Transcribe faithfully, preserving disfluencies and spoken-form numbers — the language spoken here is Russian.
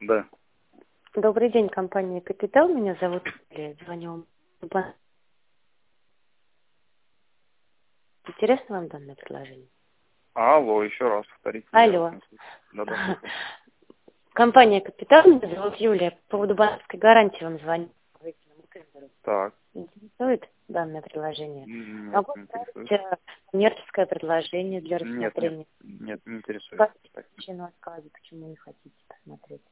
Да. Добрый день, компания «Капитал». Меня зовут Юлия. Звоню вам. Интересно вам данное предложение? Алло, еще раз повторите. Алло. Да, да. Компания «Капитал». Меня зовут Юлия. По поводу банковской гарантии вам звоню. Так. Интересует данное предложение? Нет, Могу не оставить интересует. э, коммерческое предложение для Нет, нет, рассмотрения. нет, не интересует. Как Спасибо. причину отказа, почему не хотите посмотреть?